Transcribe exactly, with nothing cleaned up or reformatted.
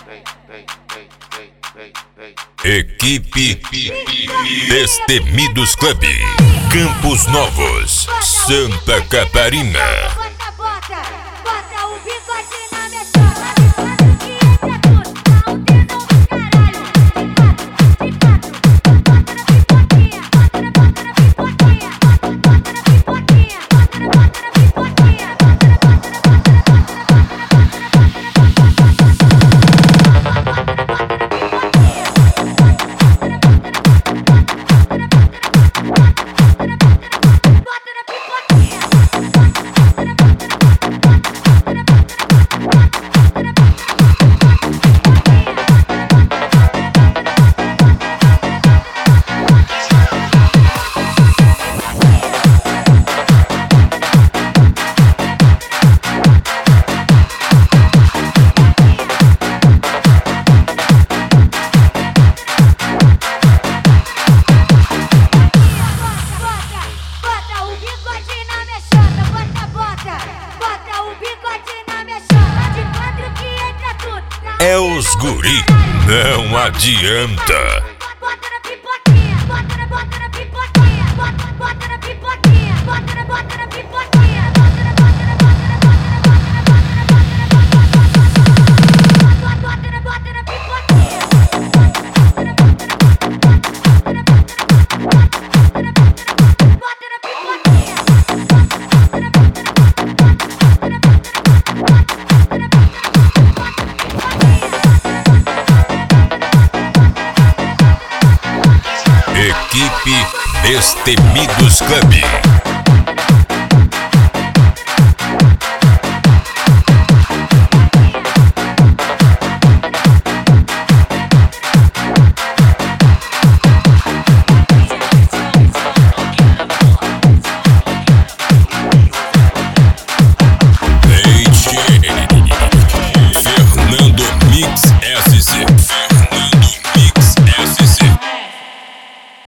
Equipe Destemidos Club, Campos Novos, Santa Catarina. Bota, bota, bota o bigode na minha chota. Que entra tudo, tá um dedão do caralho. De quatro, de quatro, bota na pipoquinha, bota na, bota na pipoquinha, bota na, bota na pipoquinha, bota na, bota na É os guri, não adianta. Bota na pipoquinha, bota na, bota na pipoquinha, bota, bota na pipoquinha, bota na, bota na pipoquinha, bota na, bota na, bota na, bota na, bota na, bota na pipoquinha. Equipe Destemidos Club. Fernando Mix S C.